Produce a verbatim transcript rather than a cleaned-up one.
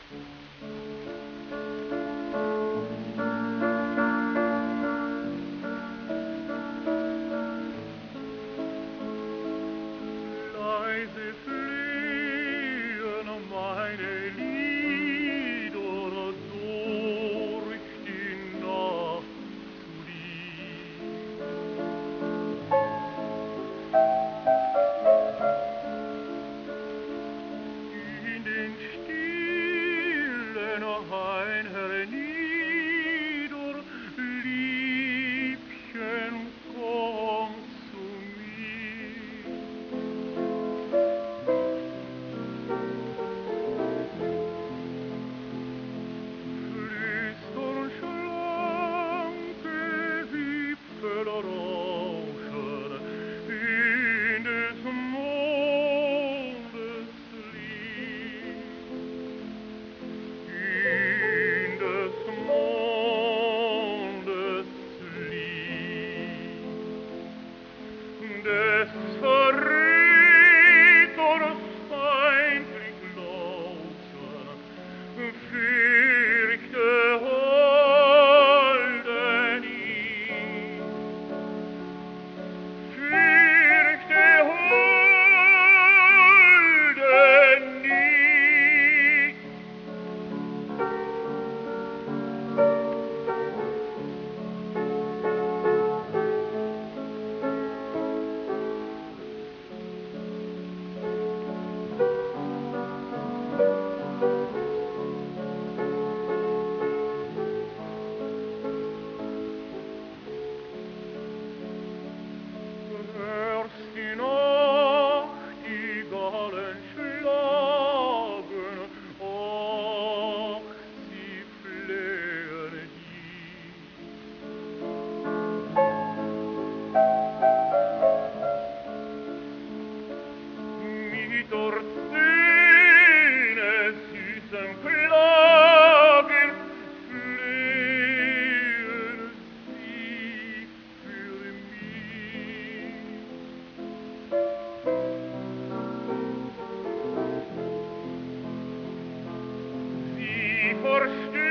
Leise fliehen meine Lieder durch die Nacht zu dir. In den stillen Hain hernieder, Liebchen, komm zu mir. Flüstern schlanke Wipfel rauschen in des Mondes Licht. In des Mondes Licht. Des Verräters feindlich Lauschen fürchte holde nicht. Fürchte holde nicht. Hörst die Nachtigallen schlagen, ach, sie flehen dich. Mit der Zähne süßem Klagen flehen sie für mich. Sie verstehen